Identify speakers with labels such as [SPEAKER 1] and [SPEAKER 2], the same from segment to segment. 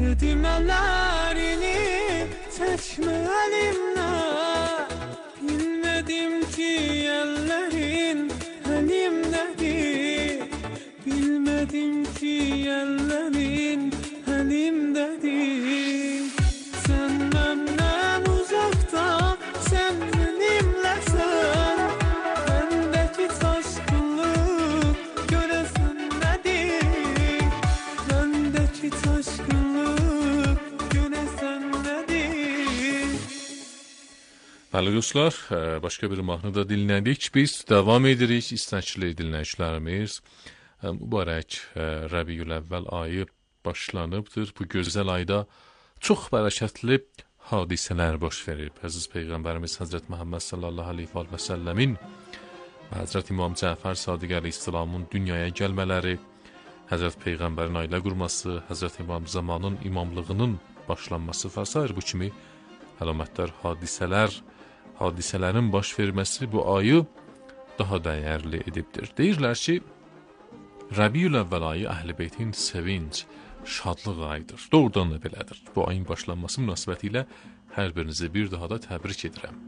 [SPEAKER 1] Dedim ellerini çekme elimden, bilmedim ki ellerin elimdedir, bilmedim ki ellerin elimdedir. Sen benden uzakta, sen benimlesin, bendeki taşkınlık göresen nedir, bendeki taşkınlık göresen nedir.
[SPEAKER 2] Bəli dostlar, başqa bir mahnıda dinlədik. Biz davam edirik, istəkli dinləyicilərimiz. Mübarək Rəbiül-Əvvəl ayı başlanıbdır. Bu gözəl ayda çox bərəkətli hadisələr baş verir. Əziz Peyğəmbərimiz Həzrət Məhəmməd sallallahu aleyhi və səlləmin və Həzrət İmam Cəfər Sadiq əleyhissalamın dünyaya gəlmələri, Həzrət Peyğəmbərin ailə qurması, Həzrət İmam Zamanın imamlığının başlanması və s. bu kimi əlamətlər, hadisələrin baş verməsi bu ayı daha dəyərli edibdir. Deyirlər ki, Rəbiül-Əvvəl ayı Əhl-i Beytin sevinç, şadlıq ayıdır. Doğrudan da belədir. Bu ayın başlanması münasibətilə hər birinizi bir daha da təbrik edirəm.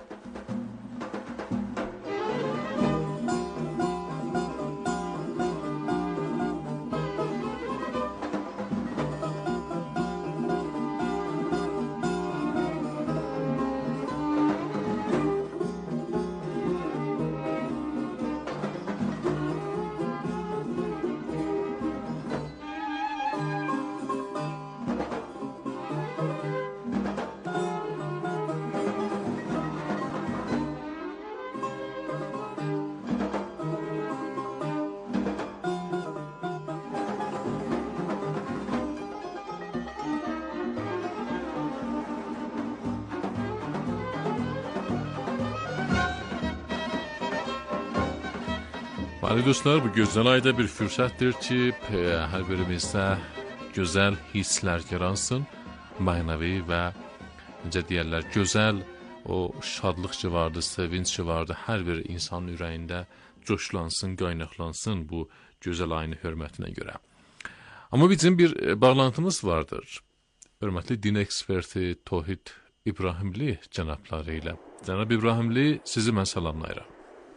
[SPEAKER 2] Bəli dostlar, bu gözəl ayda bir fürsətdir ki, hər birimizdə gözəl hisslər yaransın, mənəvi və necə deyərlər, gözəl o şadlıq ki vardır, sevinç ki vardır, hər bir insanın ürəyində coşlansın, qaynaqlansın bu gözəl ayının hörmətinə görə. Amma bizim bir bağlantımız vardır. Hörmətli din eksperti Tohid İbrahimli cənabları ilə. Cənab İbrahimli, sizi mən salamlayıram.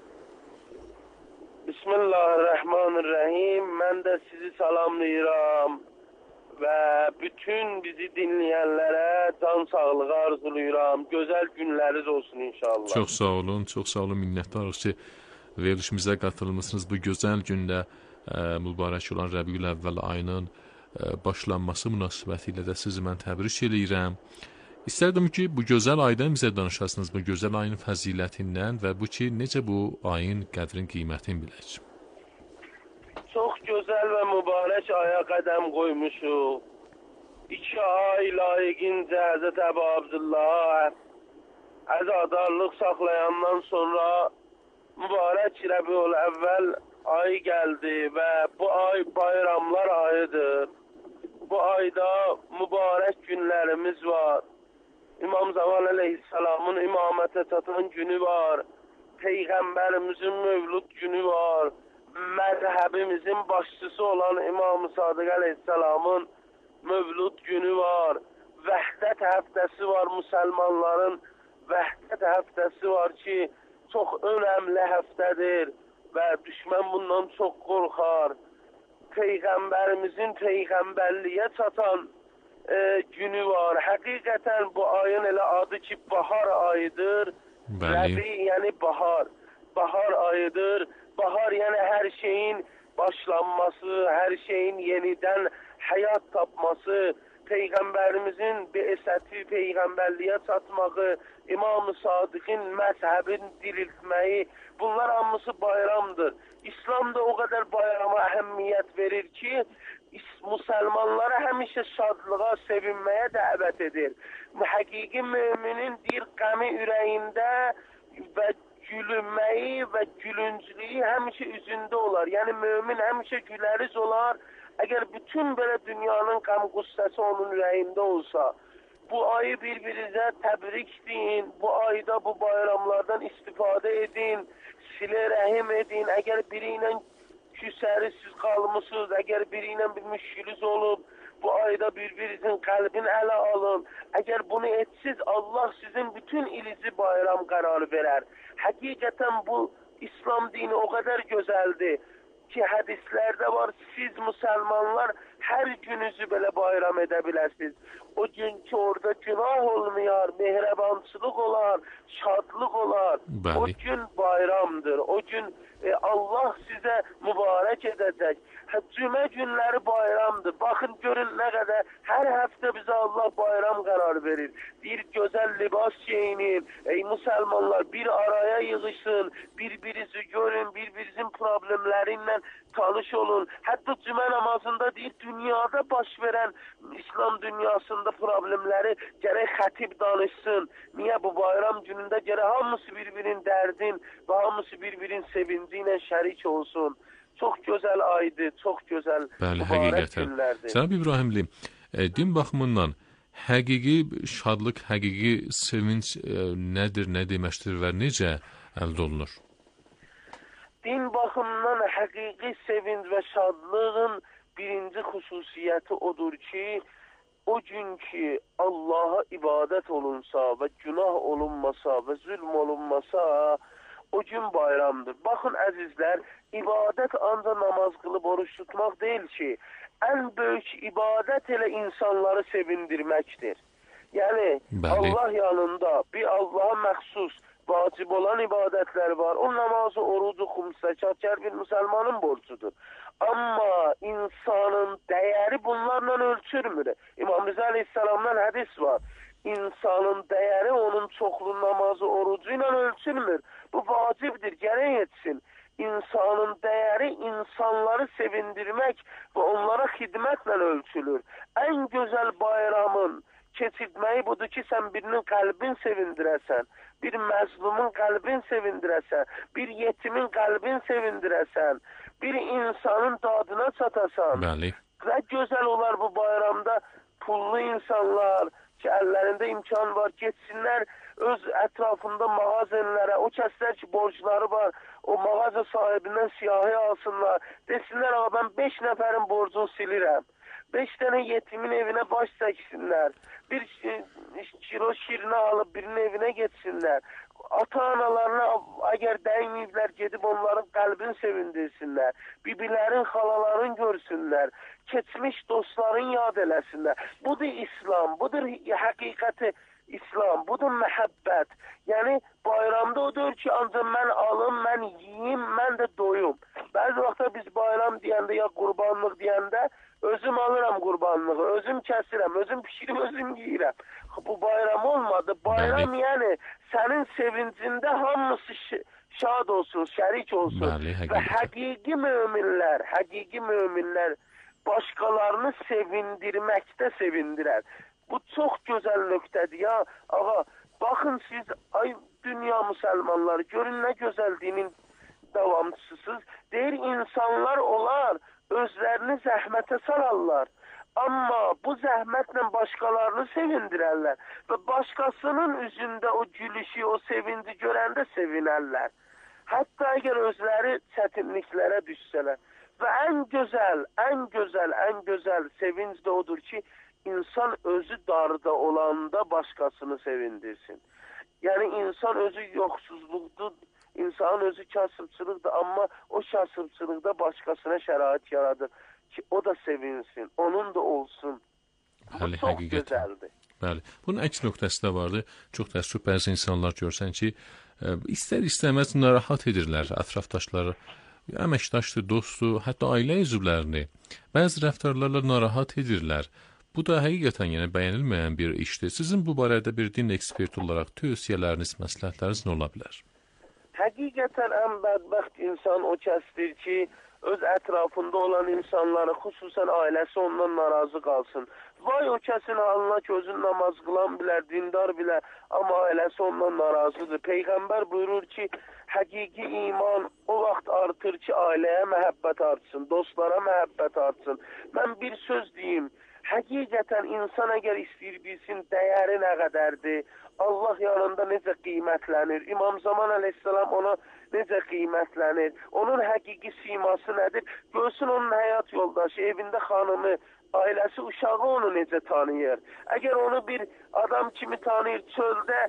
[SPEAKER 3] Bismillahirrahmanirrahim. Mən də sizi salamlayıram və bütün bizi dinləyənlərə can sağlığı arzulayıram. Gözəl günləriniz olsun inşallah.
[SPEAKER 2] Çox sağ olun, çox sağ olun. Minnətdarıq ki, verilişimizə qatılmışsınız. Bu gözəl gündə mübarək olan Rəbiül-Əvvəl ayının başlanması münasibətilə də sizi mən təbrik edirəm. İstərdim ki, bu gözəl aydan bizə danışasınız, bu gözəl ayın fəzilətindən və bu ki, necə bu ayın qədrin qiymətini bilək.
[SPEAKER 3] Çox gözəl və mübarək aya qədəm qoymuşuq. 2 ay layiqincə Həzrət Əbu Abdullah əzadarlıq saxlayandan sonra mübarək Rəbiül-Əvvəl ayı gəldi və bu ay bayramlar ayıdır. Bu ayda mübarək günlərimiz var. İmam Zaman əleyhissalamın imamətə çatan günü var. Peyğəmbərimizin mövlud günü var. Məzhəbimizin başçısı olan İmam-ı Sadiq əleyhissalamın mövlud günü var. Vəhdət həftəsi var, müsəlmanların vəhdət həftəsi var ki, çox önəmli həftədir və düşmən bundan çox qorxar. Peyğəmbərimizin peyğəmbərliyə çatan günü var. Həqiqətən bu ayın elə adı ki, bahar ayıdır. Rəbi yəni bahar. Bahar ayıdır. Bahar yəni hər şeyin başlanması, hər şeyin yenidən həyat tapması, Peyğəmbərimizin be'esəti, peyğəmbərliyə çatmağı, İmam-ı Sadiqin məzhəbin diriltməyi, bunlar hamısı bayramdır. İslam da o qədər bayrama əhəmiyyət verir ki, müsəlmanlara həmişə şadlığa, sevinməyə dəvət edir. Həqiqi müminin bir qəmi ürəyində və gülünməyi və gülünclüyü həmişə üzündə olar. Yəni mümin həmişə güləriz olar. Əgər bütün belə dünyanın qəm-qüssəsi onun ürəyində olsa, bu ayı bir-birinizə təbrik deyin, bu ayda bu bayramlardan istifadə edin, silə rəhim edin. Əgər biri ilə küsəri siz qalmışsınız, əgər biri ilə bir müşkülüz olub, Bu ayda bir-birinizin qəlbini ələ alın. Əgər bunu etsiz, Allah sizin bütün ilizi bayram qərarı verər. Həqiqətən bu İslam dini o qədər gözəldir ki, hədislərdə var, siz müsəlmanlar hər gününüzü belə bayram edə biləsiniz. O gün ki, orada günah olmayar, mehribançılıq olar, şadlıq olar.
[SPEAKER 2] Bəli.
[SPEAKER 3] O gün bayramdır. O gün Allah sizə mübarək edəcək. Cümə günləri bayramdır. Baxın, görün nə qədər hər həftə bizə Allah bayram qərar verir. Bir gözəl libas geyinin, ey müsəlmanlar bir araya yığışın, bir-birinizi görün, bir-birinizin problemlərindən tanış olun. Hətta cümə namazında deyir, dünyada baş verən İslam dünyasında problemləri gərək xətib danışsın. Niyə bu bayram günündə gərək hamısı bir-birinin dərdin və hamısı bir-birinin sevinci ilə şərik olsun. Çox gözəl aydır, çox gözəl mübarək günlərdir.
[SPEAKER 2] Cənab İbrahimli, din baxımından həqiqi şadlıq, həqiqi sevinç nədir, nə deməkdir və necə əldə olunur?
[SPEAKER 3] Din baxımından həqiqi sevinç və şadlığın birinci xüsusiyyəti odur ki, o gün ki Allaha ibadət olunsa və günah olunmasa və zülm olunmasa, o gün bayramdır. Baxın əzizlər, ibadət ancaq namaz qılıb oruç tutmaq deyil ki, ən böyük ibadət elə insanları sevindirməkdir. Yəni, Allah yanında bir Allaha məxsus vacib olan ibadətlər var. O namazı, orucu, xumsa, çəkər bir müsəlmanın borcudur. Amma insanın dəyəri bunlarla ölçülmür. İmam Rıza Aleyhisselam'dan hədis var. İnsanın dəyəri onun çoxlu namazı, orucu ilə ölçülmür. Bu vacibdir, gərək etsin. İnsanın dəyəri insanları sevindirmək və onlara xidmətlə ölçülür. Ən gözəl bayramın keçirtməyi budur ki, sən birinin qəlbini sevindirəsən, bir məzlumun qəlbini sevindirəsən, bir yetimin qəlbini sevindirəsən, bir insanın dadına çatasan.
[SPEAKER 2] Bəli.
[SPEAKER 3] Və gözəl olar bu bayramda pullu insanlar ki, əllərində imkan var, getsinlər öz ətrafında mağazenlərə, o kəslər ki, borcları var, o mağaza sahibindən siyahı alsınlar, desinlər, mən 5 nəfərin borcunu silirəm. 5 dənə yetimin evinə baş çəksinlər. Bir kilo şirinə alıb birinin evinə getsinlər. Ata-analarına əgər dəyməyiblər, gedib onların qəlbini sevindirsinlər. Bibilərin, xalaların görsünlər. Keçmiş dostların yad eləsinlər. Budur İslam, budur həqiqəti İslam, budur məhəbbət. Yəni, bayramda odur ki, ancaq mən alım, mən yiyim, mən də doyum. Bəzi vaxtda biz bayram deyəndə, ya qurbanlıq deyəndə, özüm alıram qurbanlığı, özüm kəsirəm, özüm pişirib, özüm yiyirəm. Bu bayram olmadı. Bayram yəni sənin sevincində hamısı şad olsun, şərik olsun. Və həqiqi möminlər başqalarını sevindirməkdə sevindirər. Bu çox gözəl nöqtədir ya. Ağa, baxın siz, ay dünya müsəlmanları, görün nə gözəl dinin davamçısınız. Deyir, insanlar olar, özlərini zəhmətə salarlar. Amma bu zəhmətlə başqalarını sevindirərlər və başqasının üzündə o gülüşü, o sevinci görəndə sevinərlər. Hətta əgər özləri çətinliklərə düşsələr. Və ən gözəl sevinc də odur ki, insan özü darda olanda başqasını sevindirsin. Yəni, insan özü yoxsuzluqdur, insanın özü kasıbçılıqdır, amma o kasıbçılıqda başqasına şərait yaradır ki, o da sevinsin, onun da olsun. Bu çox gözəldir.
[SPEAKER 2] Bəli, bunun əks nöqtəsi də vardır. Çox təəssüf, bəzi insanlar görsən ki, istər-istəməz narahat edirlər ətrafdaşları, əməkdaşdır, dostdur, hətta ailə üzvlərini. Bəzi rəftarlarla narahat edirlər. Bu da həqiqətən yəni bəyənilməyən bir işdir. Sizin bu barədə bir din eksperti olaraq tövsiyələriniz, məsləhətləriniz nə ola bilər?
[SPEAKER 3] Həqiqətən ən bədbəxt insan o kəsdir ki, öz ətrafında olan insanları, xüsusən ailəsi ondan narazı qalsın. Vay o kəsin halına ki, özün namaz qılan bilər, dindar bilər, amma ailəsi ondan narazıdır. Peyğəmbər buyurur ki, həqiqi iman o vaxt artır ki, ailəyə məhəbbət artsın, dostlara məhəbbət artsın. Mən bir söz deyim, həqiqətən insan əgər istəyir bilsin, dəyəri nə qədərdir, Allah yanında necə qiymətlənir? İmam Zaman əleyhissalam ona necə qiymətlənir? Onun həqiqi siması nədir? Görsün onun həyat yoldaşı, evində xanımı, ailəsi, uşağı onu necə tanıyır? Əgər onu bir adam kimi tanıyır, çöldə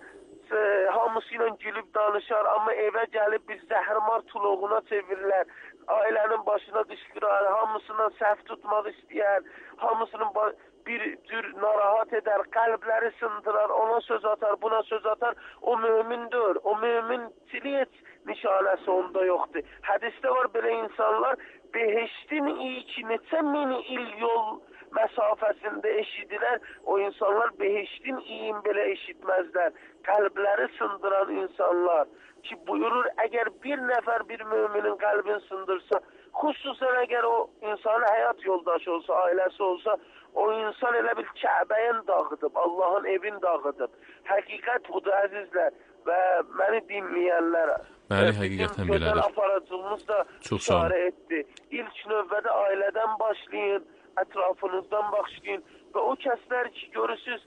[SPEAKER 3] hamısı ilə gülüb danışar, amma evə gəlib bir zəhrimar tuluğuna çevirirlər, ailənin başına düşdürər, hamısından səhv tutmaq istəyər, hamısının bir tür narahat edər, qəlbləri sındırar, ona söz atar, buna söz atar, o mümindir, o müminçilik nişanəsi onda yoxdur. Hədisdə var belə insanlar, behiştin ilk neçə min il yol məsafəsində eşidilər, o insanlar behiştin iyin belə eşitməzlər. Qəlbləri sındıran insanlar ki, buyurur, əgər bir nəfər bir müminin qəlbini sındırsa, xüsusən əgər o insanın həyat yoldaşı olsa, ailəsi olsa, o insan elə bil Kəbəyin dağıdıb, Allahın evin dağıdıb. Həqiqət budur, əzizlər və məni dinləyənlər.
[SPEAKER 2] Bəli, həqiqətən belədir.
[SPEAKER 3] Gözəl aparıcımız da işarə etdi. İlk növbədə ailədən başlayın, ətrafınızdan başlayın və o kəslər ki, görürsünüz,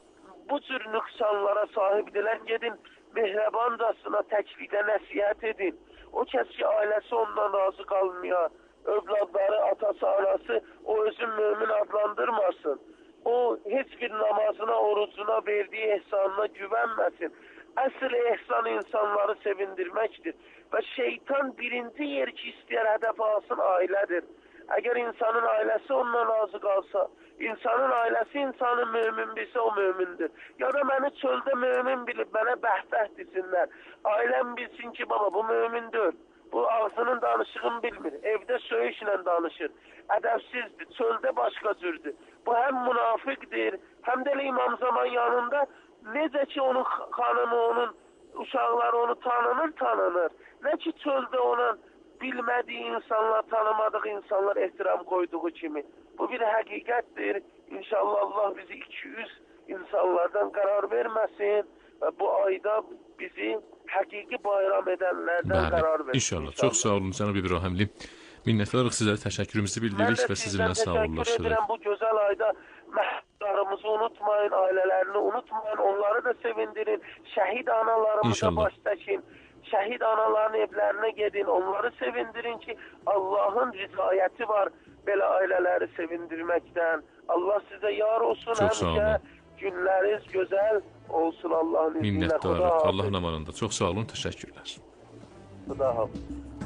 [SPEAKER 3] bu cür nüqsanlara sahibdirlər, gedin mehribancasına təklikdə nəsihət edin. O kəs ki, ailəsi ondan razı qalmıyor, övladları, atası, anası o özün mümin adlandırmasın. O heç bir namazına, orucuna, verdiği ehsanına güvənməsin. Əsl ehsan insanları sevindirməkdir. Və şeytan birinci yer ki istəyər hədəf alsın ailədir. Əgər insanın ailəsi ondan razı qalsa, insanın ailəsi insanı mümin bilsə o mümindir. Ya da məni çöldə mümin bilib, mənə bəh-bəh desinlər. Ailəm bilsin ki, baba bu mümindir. Bu ağzının danışığını bilmir. Evdə söyüşlə danışır. Ədəbsizdir. Çöldə başqa cürdür. Bu həm münafiqdir, həm də İmam Zaman yanında necə ki onun xanımı, onun uşaqları onu tanınır. Nə ki çöldə onun bilmədiyi insanlar, tanımadığı insanlar ehtiram koyduğu kimi. Bu bir həqiqətdir. İnşallah Allah bizi 200 insanlardan qərar verməsin və bu ayda bizi həqiqi bayram edənlərdən qərar versin.
[SPEAKER 2] İnşallah. Çox sağ olun cənab İbrahimli. Minnətdarıq sizə, təşəkkürümüzü bildiririk və sizinlə sağollaşırıq.
[SPEAKER 3] Bu gözəl ayda məhbuslarımızı unutmayın, ailələrini unutmayın, onları da sevindirin. Şəhid analarımıza baş təkin. Şəhid anaların evlərinə gedin, onları sevindirin ki, Allahın ricayəti var belə ailələri sevindirməkdən. Allah sizə yar olsun, həmişə günləriniz gözəl olsun Allahın izniyle.
[SPEAKER 2] Minnətdarıq, Allahın amanında. Çox sağ olun, təşəkkürlər.
[SPEAKER 3] Xuda hafiz.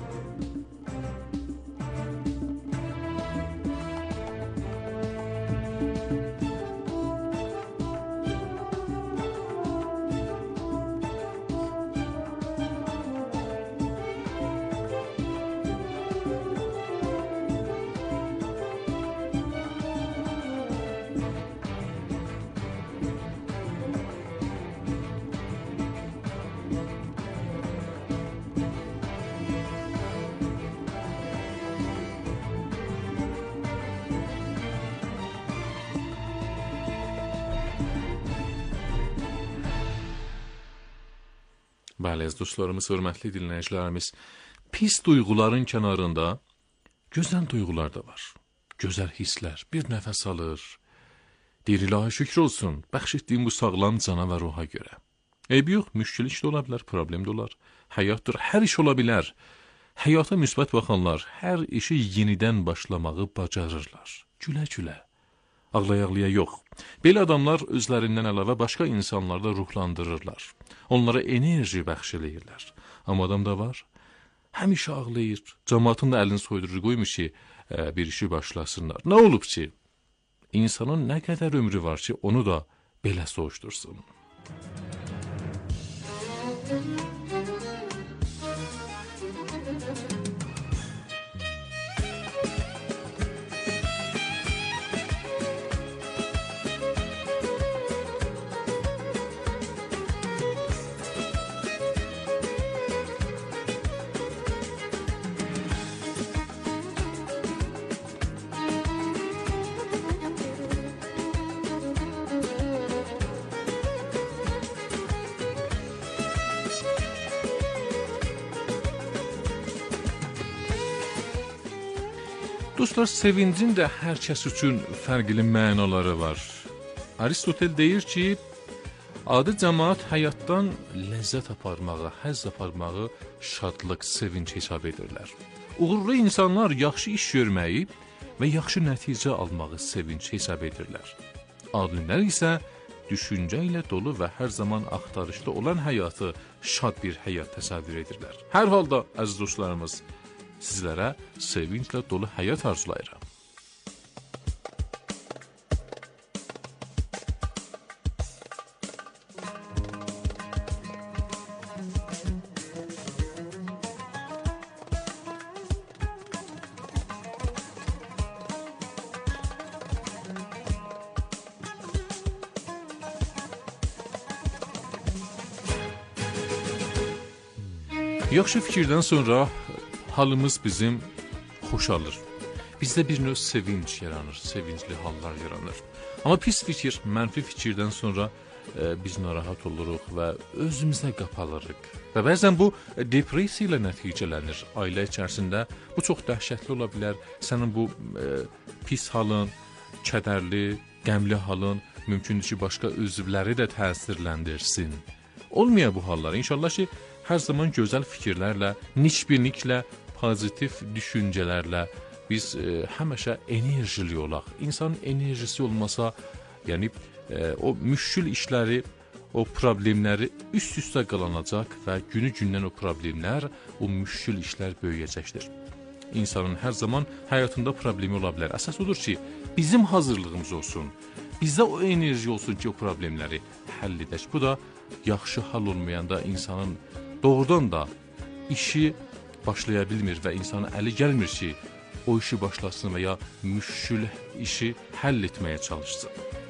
[SPEAKER 2] Bəli, əziz dostlarımız, hörmətli dinləyicilərimiz, pis duyğuların kənarında gözəl duyğular da var. Gözəl hisslər, bir nəfəs alır. Deyir, ilahi şükür olsun, bəxş etdiyim bu sağlam cana və ruha görə. Eybi yox, müşkil iş də ola bilər, problem də olar. Həyatdır, hər iş ola bilər. Həyata müsbət baxanlar hər işi yenidən başlamağı bacarırlar. Gülə-gülə. Ağlaya-ağlaya yox. Belə adamlar özlərindən əlavə başqa insanları da ruhlandırırlar. Onlara enerji bəxş eləyirlər. Amma adam da var, həmişə ağlayır. Cəmaatın da əlini soydurur, qoymuş ki, bir işi başlasınlar. Nə olub ki? İnsanın nə qədər ömrü var ki, onu da belə soğuşdursun. Dostlar, sevincin də hər kəs üçün fərqli mənaları var. Aristotel deyir ki, Adi cəmaət həyatdan ləzzət aparmağı, həzz aparmağı şadlıq, sevinç hesab edirlər. Uğurlu insanlar yaxşı iş görməyi və yaxşı nəticə almağı sevinç hesab edirlər. Adillər isə düşüncə ilə dolu və hər zaman axtarışda olan həyatı şad bir həyat təsəvvür edirlər. Hər halda, əziz dostlarımız, sizlərə sevinclə dolu həyat arzulayıram. Yaxşı fikirdən sonra halımız bizim xoşalır. Bizdə bir növ sevinç yaranır, sevincli hallar yaranır. Amma pis fikir, mənfi fikirdən sonra biz narahat oluruq və özümüzə qapalırıq. Və bəzən bu depressiya ilə nəticələnir. Ailə içərisində bu çox dəhşətli ola bilər. Sənin bu pis halın, kədərli, qəmli halın mümkündür ki, başqa üzvləri də təsirləndirsin. Olmaya bu hallar. İnşallah ki, hər zaman gözəl fikirlərlə, nikbinliklə, pozitiv düşüncələrlə biz həmişə enerjili olaq. İnsanın enerjisi olmasa, yəni o müşkül işləri, o problemləri üst-üstə qalanacaq və günü-gündən o problemlər, o müşkül işlər böyüyəcəkdir. İnsanın hər zaman həyatında problemi ola bilər. Əsas odur ki, bizim hazırlığımız olsun, bizdə o enerji olsun ki, o problemləri həll edək. Bu da yaxşı hal olmayanda insanın doğrudan da işi başlaya bilmir və insanın əli gəlmir ki, o işi başlasın və ya müşkül işi həll etməyə çalışsın.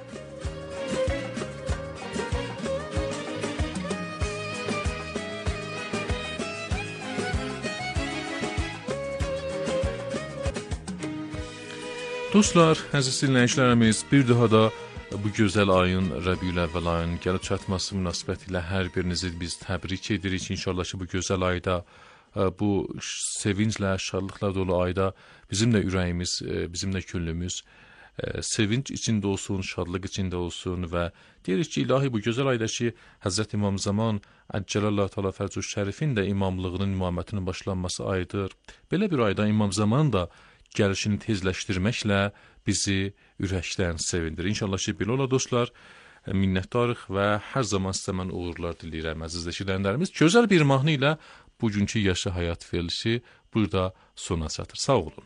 [SPEAKER 2] Dostlar, əziz dinləyicilərimiz, bir daha da bu gözəl ayın, Rəbiül-Əvvəl ayının gəlib çatması münasibətilə hər birinizi biz təbrik edirik. İnşallah ki, bu gözəl ayda, bu sevinclə, şadlıqla dolu ayda bizim də ürəyimiz, bizim də könlümüz sevinç içində olsun, şadlıq içində olsun və deyirik ki, ilahi bu gözəl ayda ki, Həzrət İmam Zaman Əccəlallah Teala Fərcü Şərifin də imamlığının, imamətinin başlanması ayıdır. Belə bir ayda İmam Zaman da gəlişini tezləşdirməklə bizi ürəkdən sevindir. İnşallah ki, belə ola dostlar, minnətdarıq və hər zaman sizə mən uğurlar diləyirəm, əziz eşidənlərimiz. Gözəl bir mahnı ilə bugünkü Yaşa Həyat verilişi burada sona çatır. Sağ olun.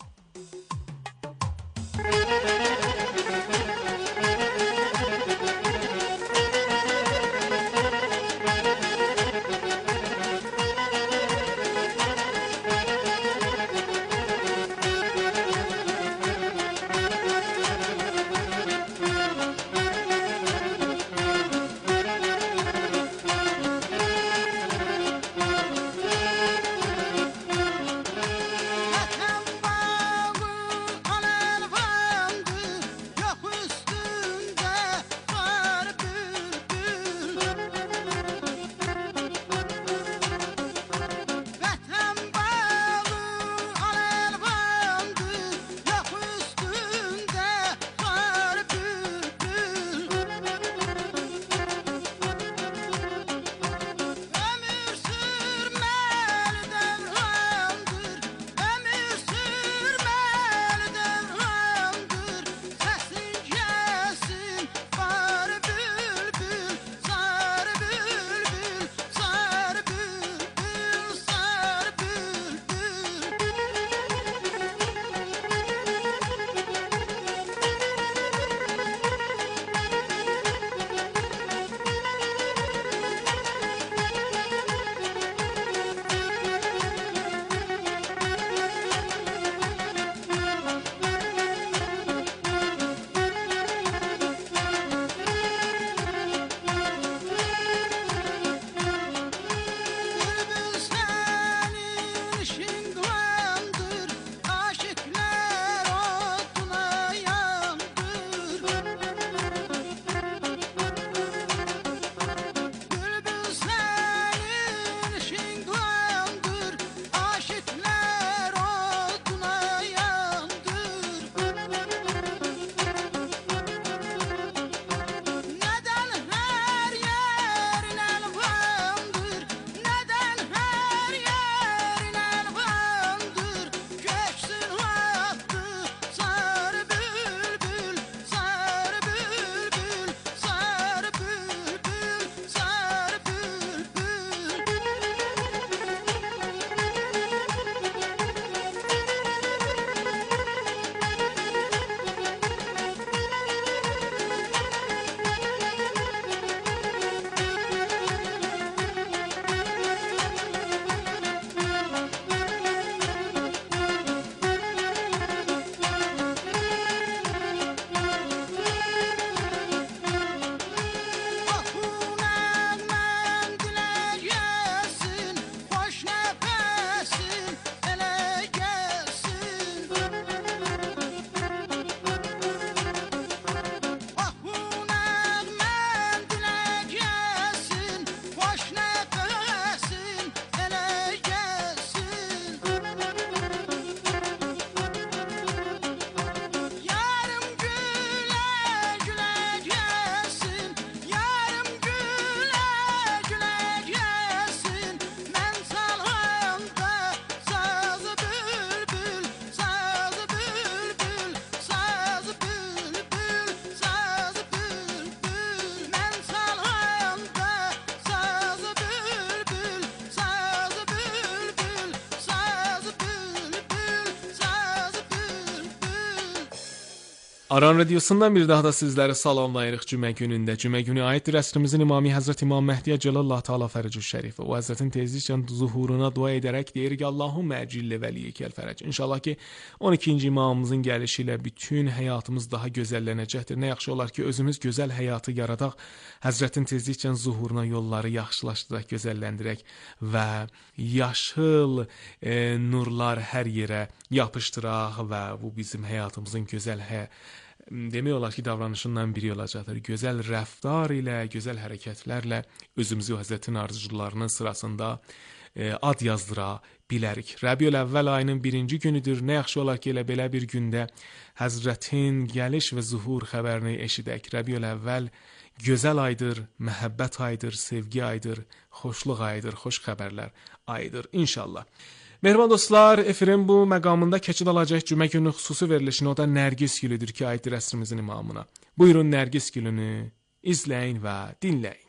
[SPEAKER 1] Aran Radiosundan bir daha da sizləri salamlayırıq cümə günündə. Cümə günü aiddir əsrimizin imamı Həzrət İmam Məhdiyə Cəlallah Teala Fərəcü Şərif. O Həzrətin tezliklə zuhuruna dua edərək deyir ki, Allahümmə əcillə vəliyəkəl fərəc. İnşallah ki, 12-ci imamımızın gəlişi ilə bütün həyatımız daha gözəllənəcəkdir. Nə yaxşı olar ki, özümüz gözəl həyatı yaradaq, Həzrətin tezliklə zuhuruna yolları yaxşılaşdıraq, gözəlləndirək və yaşıl nurlar hər yerə yapışdıraq və bu bizim həyatımızın gözəl demək olar ki, davranışından biri olacaqdır. Gözəl rəftar ilə, gözəl hərəkətlərlə özümüzü Həzrətin arzularının sırasında ad yazdıra bilərik. Rəbiül Əvvəl ayının 1-ci günüdür. Nə yaxşı olar ki, elə belə bir gündə Həzrətin gəliş və zuhur xəbərini eşidək. Rəbiül Əvvəl gözəl aydır, məhəbbət aydır, sevgi aydır, xoşluq aydır, xoş xəbərlər aydır. İnşallah. Mehriban dostlar, efirin bu məqamında keçid alacaq cümə günü xüsusi verilişini, o da Nərgiz gülüdür ki, aiddir əsrimizin imamına. Buyurun Nərgiz gülünü izləyin və dinləyin.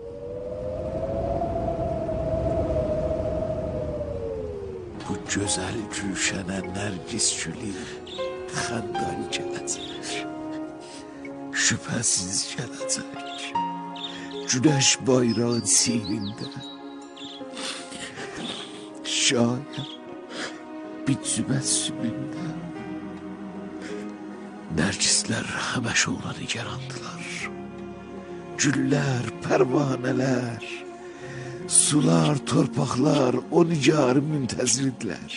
[SPEAKER 4] Bu gözəl gülşənə Nərgiz gülü xəndan gələcək, şübhəsiz gələcək, günəş bayrağın sirində. Şayət bir cüməssümündə Nərgislər həməşə ona nigarandılar. Güllər, pərvanələr, sular, torpaqlar o nigarı müntəzirdirlər.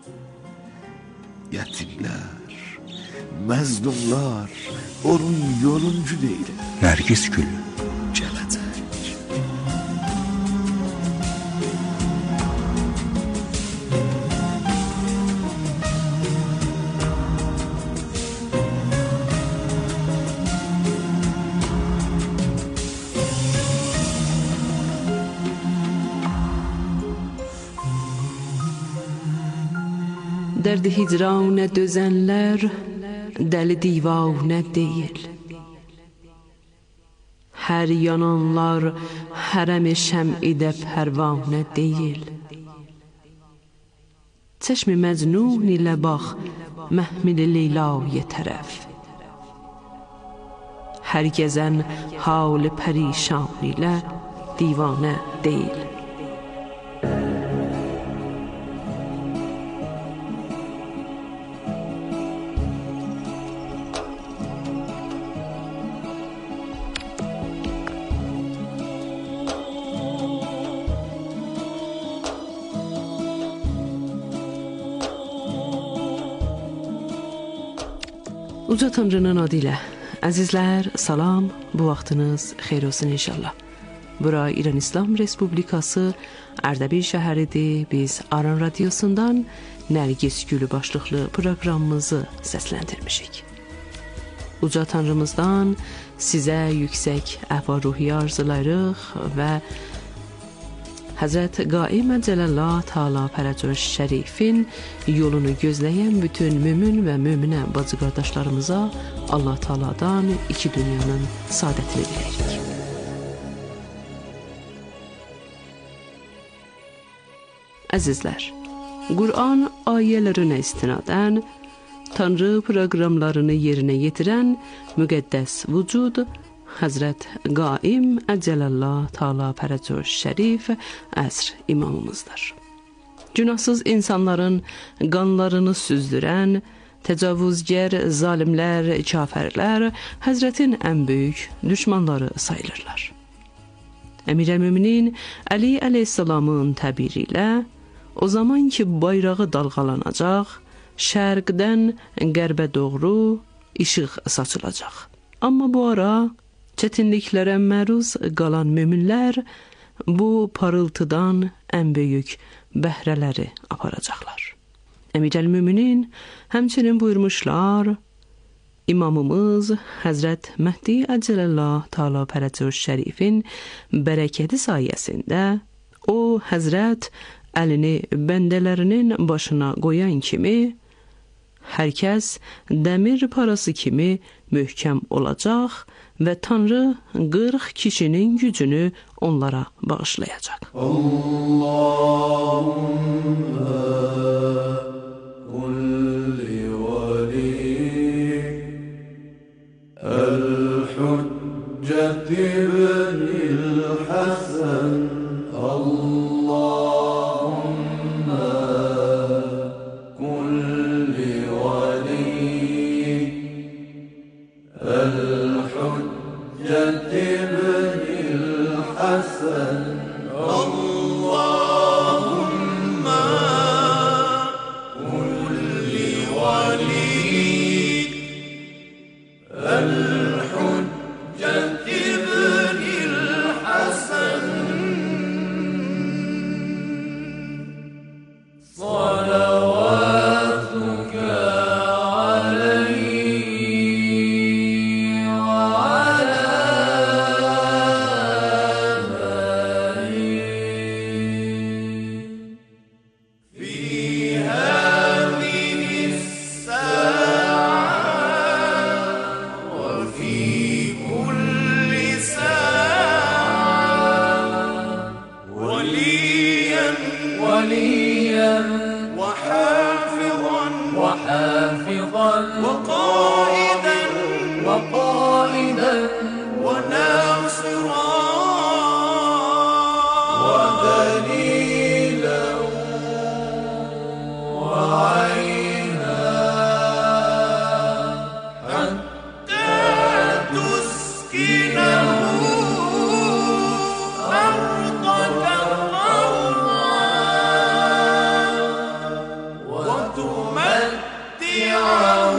[SPEAKER 4] Yetimlər, məzlumlar onun yoluncu deyilər.
[SPEAKER 5] Nərgiz gülü
[SPEAKER 4] gələcək.
[SPEAKER 6] Dərd hicranə dözənlər dəli divanə deyil. Hər yananlar hərəm-i şəm'idə pərvanə deyil. Çeşmi məcnun ilə bax məhmil Leyla'ya tərəf. Hər gəzən hal pərişan ilə divanə deyil. Uca Tanrının adı ilə əzizlər, salam, bu vaxtınız xeyir olsun inşallah. Bura İran İslam Respublikası Ərdəbil şəhəridir. Biz Aran Radiosundan Nərgiz Gülü başlıqlı proqramımızı səsləndirmişik. Uca Tanrımızdan sizə yüksək əhval-ruhiyyə arzulayırıq və Həzrət Qaim Cəlallah Teala Fərəcü Şərifin yolunu gözləyən bütün mömin və möminə bacı qardaşlarımıza Allah Teala'dan iki dünyanın saadətini diləyirik. Əzizlər, Qur'an ayələrinə istinadən Tanrı proqramlarını yerinə yetirən müqəddəs vücud Həzrət Qaim Cəlallah Teala Fərəcü Şərif əsr imamımızdır. Günahsız insanların qanlarını süzdürən, təcavüzgər, zalimlər, kafirlər Həzrətin ən böyük düşmanları sayılırlar. Əmir-el-Müminin Əli əleyhissalamın təbiri ilə o zaman ki bayrağı dalğalanacaq, şərqdən qərbə doğru işıq saçılacaq. Amma bu ara çətinliklərə məruz qalan möminlər bu parıltıdan ən böyük bəhrələri aparacaqlar. Əmir-el-Müminin həmçinin buyurmuşlar, İmamımız Həzrət Məhdi Cəlallah Teala Fərəcü Şərifin bərəkəti sayəsində o Həzrət əlini bəndələrinin başına qoyan kimi hər kəs dəmir parası kimi möhkəm olacaq və Tanrı 40 kişinin gücünü onlara bağışlayacaq.
[SPEAKER 5] حافظا وقائدا وناصرا ودليلا وعينا حتى تسكنه أرضك روضا وتمتعه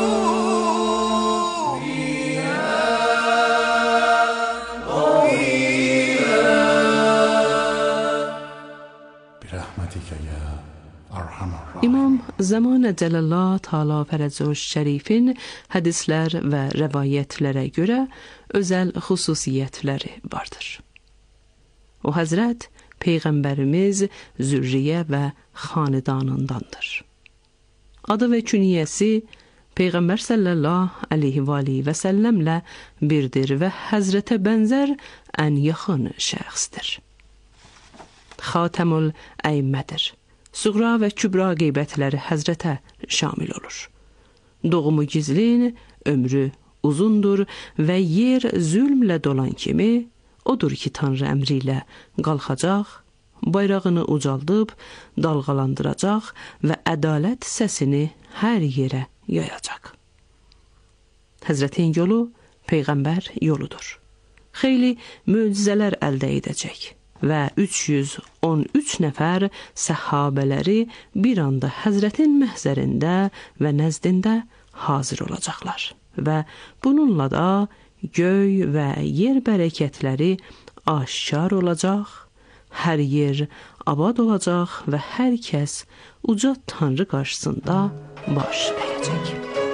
[SPEAKER 6] İmam Zaman Cəlallah Taala Fərəcoş Şərifin hədislər və rəvayətlərə görə özəl xüsusiyyətləri vardır. O Həzrət Peyğəmbərimiz zürriyə və xanedanındandır. Adı və künyəsi Peyğəmbər sallallahu aleyhi və alihi və səlləmlə birdir və Həzrətə bənzər ən yaxın şəxsdir. Xatəmül Əymədir. Suğra və kübra qeybətləri Həzrətə şamil olur. Doğumu gizlin, ömrü uzundur və yer zülmlə dolan kimi, odur ki, Tanrı əmri ilə qalxacaq, bayrağını ucaldıb, dalğalandıracaq və ədalət səsini hər yerə yayacaq. Həzrətin yolu Peyğəmbər yoludur. Xeyli möcüzələr əldə edəcək və 313 nəfər səhabələri bir anda Həzrətin məhzərində və nəzdində hazır olacaqlar və bununla da göy və yer bərəkətləri aşkar olacaq, hər yer abad olacaq və hər kəs uca Tanrı qarşısında baş əyəcək.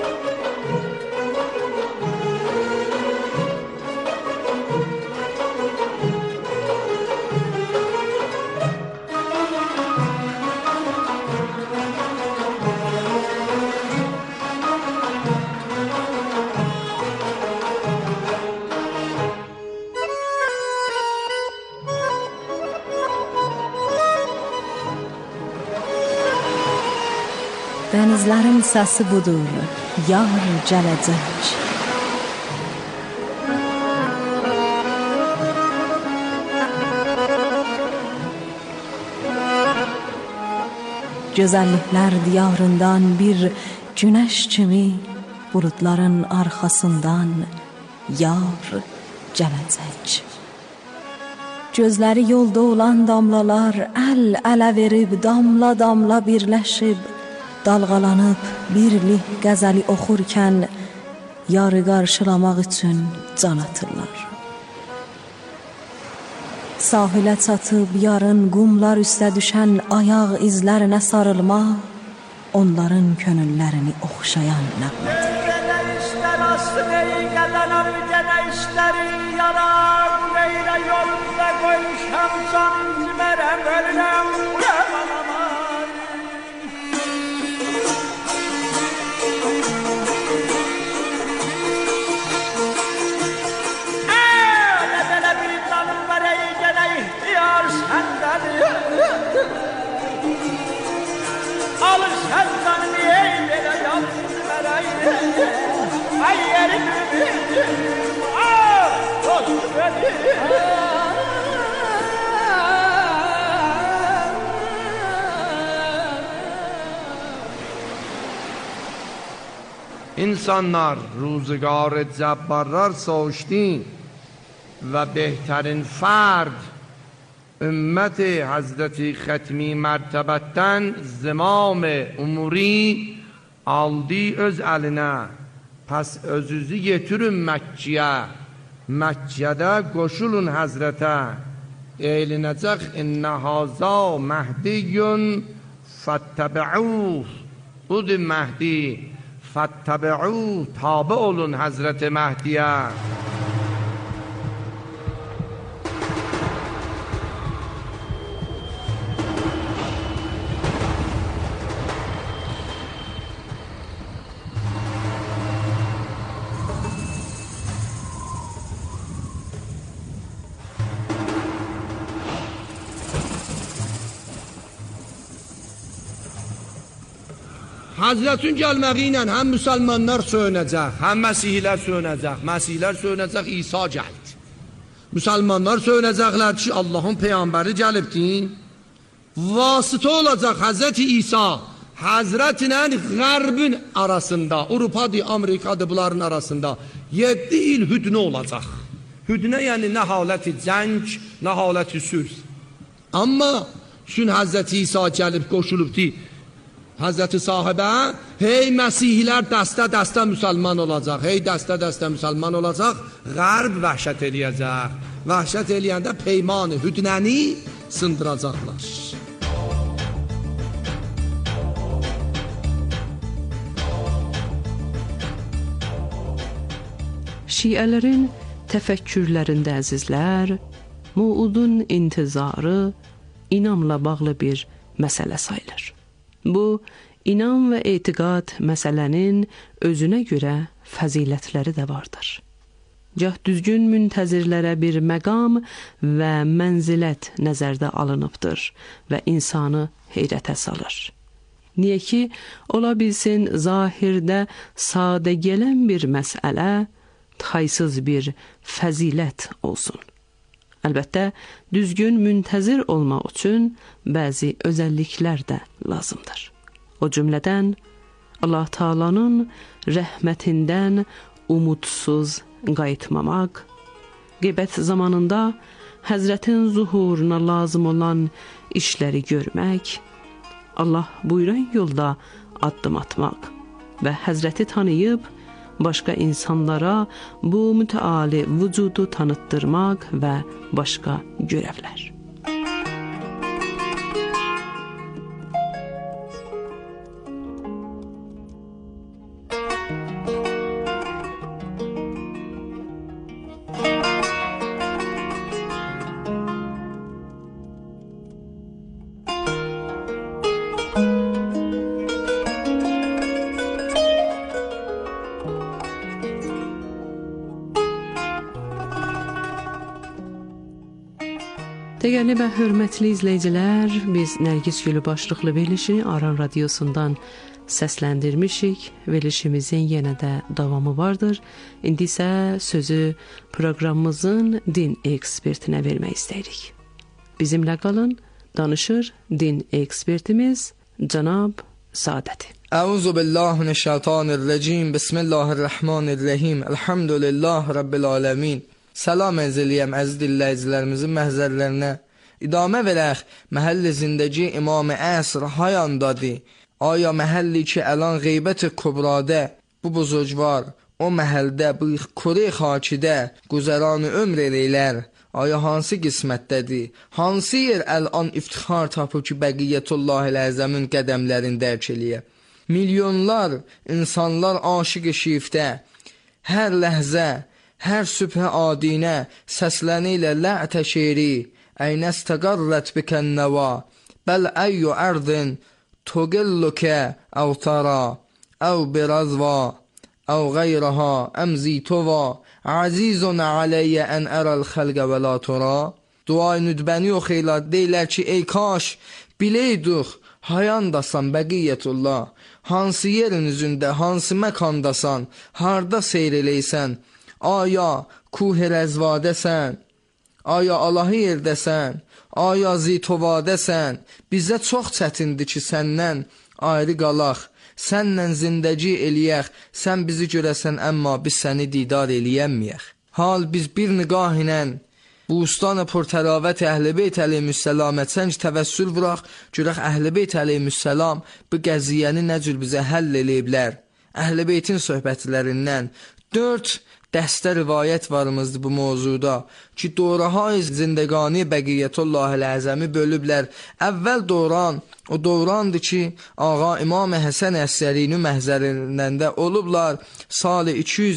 [SPEAKER 7] Denizlerin sesi budur, yar gelecek. Güzellikler diyarından bir güneş kimi bulutların arkasından yar gelecek. Gözleri yolda olan damlalar el-ele verib damla damla birleşib dalğalanıb birlik qəzəli oxurkən yarı qarşılamaq üçün can atırlar. Sahilə çatıb yarın qumlar üstə düşən ayaq izlərinə sarılmaq onların könüllərini oxşayan nəğmədir.
[SPEAKER 5] Gənə işlər aslı, gələnəm gənə işləri yarar, Qeyrə yolunda qoymuşam can cimərəm, ölürəm, uyamanamam. Alır şəhzanı eylere yalnız veraydı. Ay yerim dost beni.
[SPEAKER 3] İnsanlar روزگار جبارlar سوشتین و بهترین فرد ümmet Hazreti Xətmi mərtəbətdən zimam-ı umuri aldı öz əlinə. Pəs özünüzü getirin Məkkəyə. Məkkədə qoşulun Həzrətə. Eylinəcək innə haza məhdiyyun fəttəbi'uh. Budur Məhdi. Fəttəbi'uh. Tabi olun Həzrəti Məhdiyə.
[SPEAKER 8] Həzrətin gəlməyi ilə həm müsəlmanlar söyünəcək, həm məsihlər söyünəcək. Məsihlər söyünəcək, İsa gəldi. Müsəlmanlar söyünəcəklər ki, Allahın peyğəmbəri gəlibdir. Vasitə olacaq Həzrəti İsa, Həzrətlə Qərbin arasında, Avropadır, Amerikadır, bunların arasında 7 il hüdnə olacaq. Hüdnə yəni nə haləti cəng, nə haləti sülh. Amma üçün Həzrəti İsa gəlib qoşulubdur Həzrəti sahibə, hey məsihlər dəstə-dəstə müsəlman olacaq, hey dəstə-dəstə müsəlman olacaq, Qərb vəhşət eləyəcək. Vəhşət eləyəndə peymanı, hüdnəni sındıracaqlar.
[SPEAKER 6] Şiələrin təfəkkürlərində əzizlər, Muudun intizarı inamla bağlı bir məsələ sayılır. Bu, inam və etiqad məsələnin özünə görə fəzilətləri də vardır. Gah düzgün müntəzirlərə bir məqam və mənzilət nəzərdə alınıbdır və insanı heyrətə salır. Niyə ki, ola bilsin zahirdə sadə gələn bir məsələ taysız bir fəzilət olsun. Əlbəttə, düzgün müntəzir olmaq üçün bəzi özəlliklər də lazımdır. O cümlədən, Allah Taala'nın rəhmətindən umudsuz qayıtmamaq, qeybət zamanında Həzrətin zuhuruna lazım olan işləri görmək, Allah buyuran yolda addım atmaq və Həzrəti tanıyıb, başqa insanlara bu mütəali vücudu tanıtdırmaq və başqa görevlər. Dəyərli və hörmətli izləyicilər, biz Nərgiz Gülü başlıqlı verilişini Aran Radiosundan səsləndirmişik. Verilişimizin yenə də davamı vardır. İndi isə sözü proqramımızın din ekspertinə vermək istəyirik. Bizimlə qalın, danışır din ekspertimiz Cənab Saadəti.
[SPEAKER 9] Əuzu billahi mineşşeytanirracim. Bismillahirrahmanirrahim. Elhamdülillahi rabbil alamin. Salam əzəliyəm əziz dinləyicilərimizin məhzərlərinə. İdamə verək, məhəlli zindəci İmam-ı Əsr hayandadır. Aya məhəlli ki, əlan qeybət-i kubradə, bu buzurgvar, o məhəldə, bu kuri xakidə, güzəran-ı ömr eləylər. Aya hansı qismətdədir? Hansı yer əlan iftixar tapıb ki, Bəqiyyətullahil-Əzəmin qədəmlərini dərk eləyə? Milyonlar insanlar aşiq-i şiftə, hər ləhzə, hər sübhə adinə səsləniylə lə'tə şeiri, əynəstəqarrət bikən nəva, bəl əyyü ərdin tugillükə əv tara, əv birazva, əv qayrəha, əmzitova, azizun aləyyə ən ərəl xəlqə və la tura. Duay nüdbəni oxuyla deylər ki, ey kaş, bileyduq, hayandasan Bəqiyyətullah, hansı yerin üzündə, hansı məkandasan, harda seyr eləysən, aya kuh-i rəzvadəsən, aya Allahı yerdəsən, aya zitovadəsən, bizə çox çətindir ki, səndən ayrı qalaq, səndən zindəci eləyək, sən bizi görəsən, əmma biz səni didar eləyəmməyək. Hal biz bir niqah ilə Bustan-ı Purtəravət Əhl-i Beyt əleyhüssəlam etsən ki, təvəssül vuraq, görək Əhl-i Beyt əleyhüssəlam bu qəziyyəni nə cür bizə həll eləyiblər. Əhl-i Beytin söhbətlərindən 4 dəstə rivayət varımızdır bu mövzuda ki, dorahay zindegani Bəqiyyətullahil-Əzəmi bölüblər. Əvvəl dövran, o dövrandır ki, Ağa İmam Həsən Əsərinin məhzərindən də olublar. Salı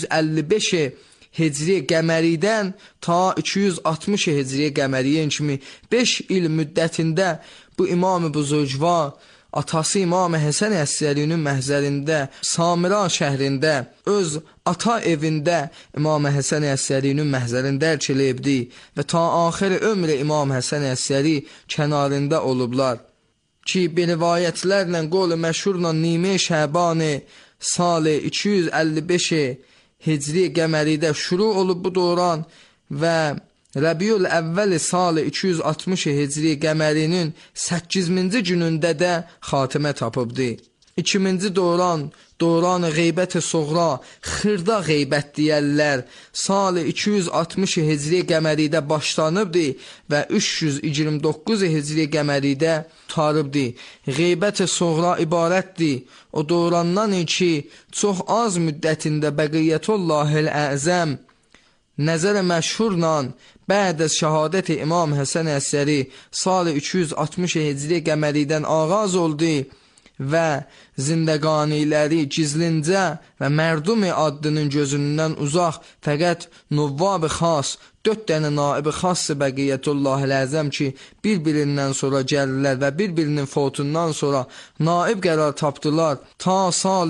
[SPEAKER 9] 255 Hicri qəməridən ta 260 Hicri qəməriyin kimi 5 il müddətində bu İmam-ı Buzurgva, atası İmam Həsən Əsərinin məhzərində, Samira şəhrində, öz ata evində İmam Həsən Əsərinin məhzərini dərk eləyibdi və ta axir ömrü İmam Həsən Əsəri kənarında olublar. ki bir rivayətlərlə qol-u məşhurla Nime Şəban sal 255 Hicri qəməridə şuru olub bu dövran və Rəbiyül Əvvəl sal 260 Hicri qəmərinin 8-ci günündə də xatimə tapıbdı. 2-ci dövran qeybət-i soğra, xırda qeybət deyərlər, sal 260 Hicri qəməridə başlanıbdı və 329 Hicri qəməridə tutarıbdı. Qeybət-i soğra ibarətdir o dövrandan ki, çox az müddətində Bəqiyyətullahil Əzəm nəzər məşhurla bəd-i şəhadət-i İmam Həsən Əsəri sal 260 Hicri qəməridən ağaz oldu və zindəqaniləri gizlincə və mərdumi adının gözündən uzaq fəqət nuvvab-ı xas 4 dənə naib-i xas Bəqiyyətullahil Əzəm ki, bir-birindən sonra gəlirlər və bir-birinin fotundan sonra naib qərar tapdılar ta sal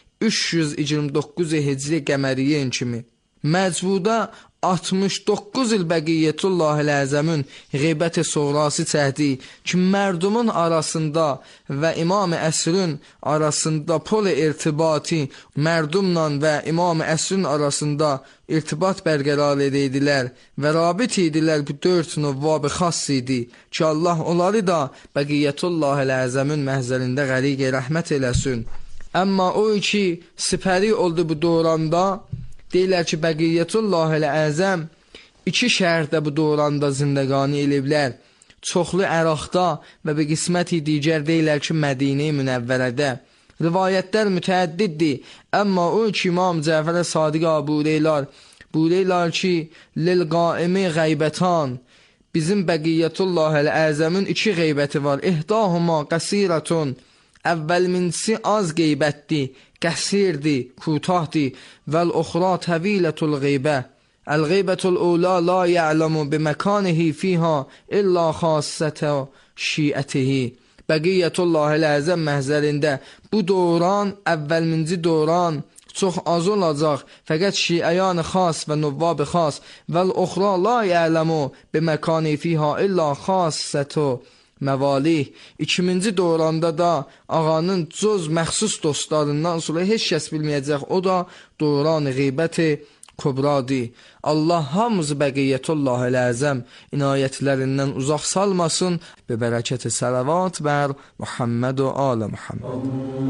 [SPEAKER 9] 329 Hicri qəməriyyin kimi. Məcbuda 69 il Bəqiyyətullahil Əzəmin qeybət-i soğrası çəkdi ki, mərdumun arasında və İmam-ı Əsrin arasında pol irtibati mərdumla və İmam-ı Əsrin arasında irtibat bərqərar edildilər və rabit idilər bu 4 nuvvab-ı xas idi ki, Allah onları da Bəqiyyətullahil Əzəmin məhzərində qəriq rəhmət eləsin. Amma o ki, sipəri oldu bu dövranda, deyirlər ki, Bəqiyyətullahil Əzəm 2 şəhərdə bu dövranda zindəqani eliblər. Çoxlu Əraqda və bir qisməti digər deyirlər ki, Mədinə-i Münəvvərədə. Rivayətlər mütəəddiddir, amma o ki, İmam Cəfər Sadiq buyururlar ki, lil-qaimi qeybatan, bizim Bəqiyyətullahil Əzəmin 2 qeybəti var. İhdahuma qəsiratun, əvvəlminsi az qeybətdir, qəsirdir, kutahdir, vəl-uxra təvilətul qeybə. Əl-qeybətul ula la ya'lamu biməkanihi fiha illa xassətə şiətihi. Bəqiyyətullahil Əzəm məhzərində bu dövran, əvvəlminci dövran çox az olacaq, fəqət şiəyan xas və nuvvab xas, vəl-uxra la ya'lamu biməkanihi fiha illa xassətə məvalih. 2-ci dövranda da ağanın cöz məxsus dostlarından sonra heç kəs bilməyəcək, o da dövran qeybət-i kubradır. Allah hamımızı Bəqiyyətullahil Əzəm inayətlərindən uzaq salmasın. Bi bərəkəti salavat bər Muhammed və alə Muhammed.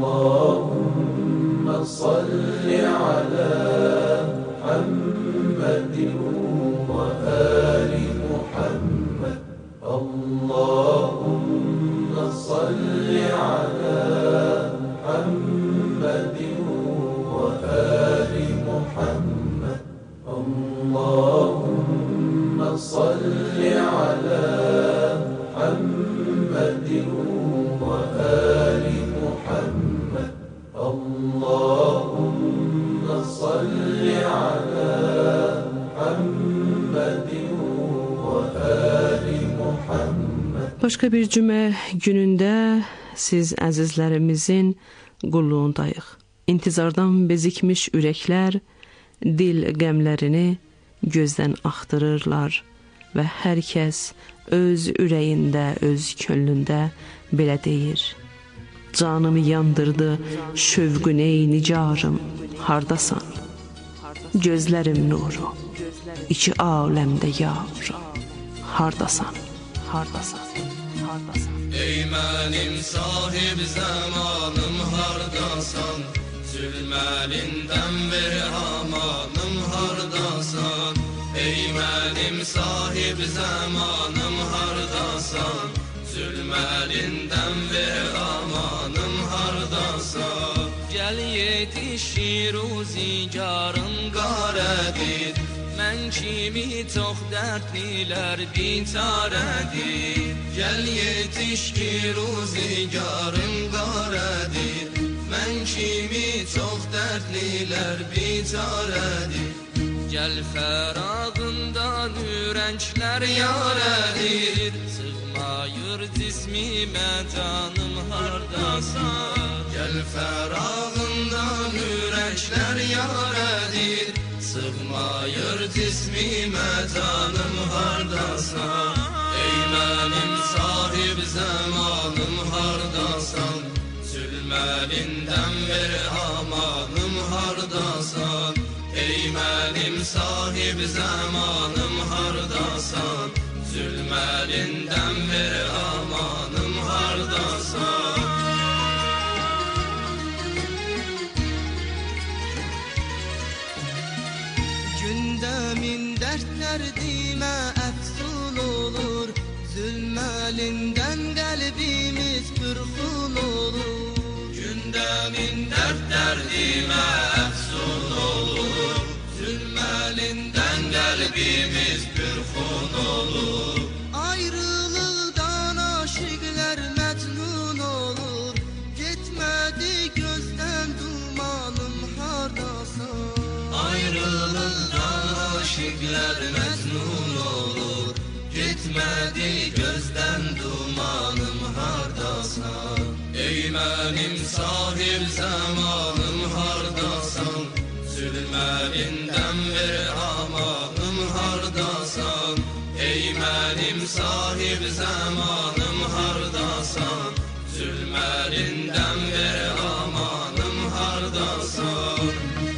[SPEAKER 9] Allahümmə salli alə Muhammedin və əli Muhammed. Allahümmə salli alə Muhammedin və əli Muhammed. Allahümmə salli alə Muhammedin və əli Muhammed. Allahümmə salli alə Muhammedin və əli Muhammed.
[SPEAKER 6] Başqa bir cümə günündə siz əzizlərimizin qulluğundayıq. İntizardan bezikmiş ürəklər dil qəmlərini gözdən axtırırlar və hər kəs öz ürəyində, öz könlündə belə deyir. Canımı yandırdı şövqün ey nicarım, hardasan? Gözlərim nuru, iki aləmdə yavrum, hardasan? Hardasan? Hardasan?
[SPEAKER 10] Ey mənim sahib zamanım, hardasan? Zülməlindən ver amanım, hardasan? Ey mənim sahib zamanım, hardasan? Zülməlindən ver amanım, hardasan? Gəl yetişir uzigarın qarədir, mən kimi çox dərdlilər bitarədir. Gəl yetişir uzigarın qarədir, mən kimi çox dərdlilər bitarədir. Gəl fərağından ürənglər yarədir, sığmayır cismimə canım, hardasan? Gəl fərağından ürənglər yarədir, sığmayır cismimə canım, hardasan? Ey mənim sahib zamanım, hardasan? Zülməlindən ver amanım hardasan, ey mənim sahib zamanım hardasan, zülməlindən ver amanım hardasan. Gündəmin dərdlərdimə əfsun olur, zülməlindən qəlbimiz pürxun olur. Gündəmin dərdlərdimə əfsun olur, zülməlindən qəlbimiz pürxun olur. Ayrılıqdan aşıqlər məcnun olur, getmədi gözdən dumanım hardasan. Ayrılıqdan aşıqlər məcnun olur, getmədi gözdən dumanım hardasan. Ey mənim sahib zamanım hardasan, zülməlindən ver amanım hardasan. Ey mənim sahib zamanım hardasan, zülməlindən ver amanım hardasan.